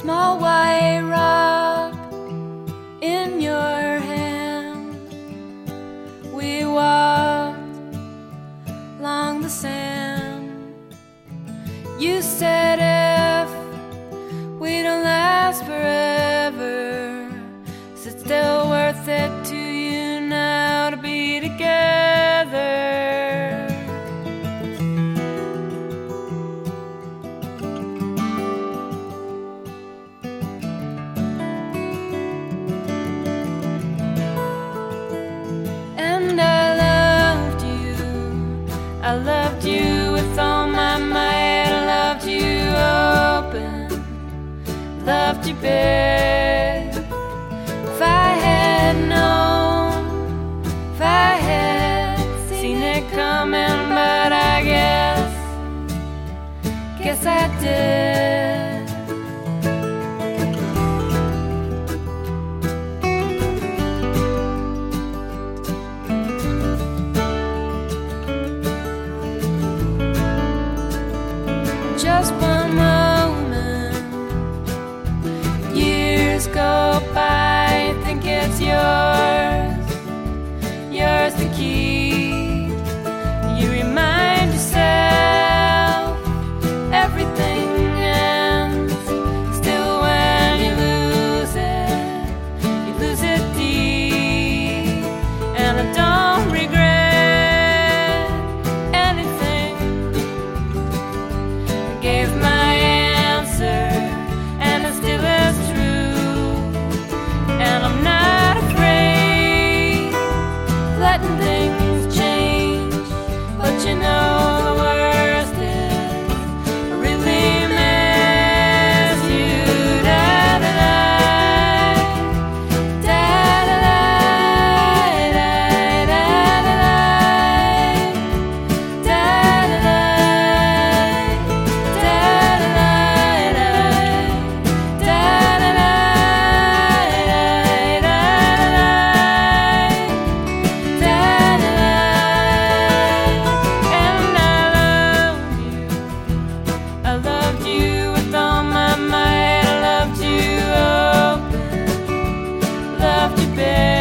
small white rock in your hand. We walked along the sand. You said if we don't last forever, is it still worth it to you now to be together? And I loved you with all my might. I loved you open, loved you big. If I had known, if I had seen it coming, but I guess I did. Just one moment, years go by, I think it's yours to keep. You remind yourself everything ends, still when you lose it deep. And I don't regret anything. Gave my answer, and it still is true. And I'm not afraid of letting things change, but you know the worst is I really miss you. Da-da-da, da-da-da, da-da-da, I loved you with all my might. I loved you open, loved you big.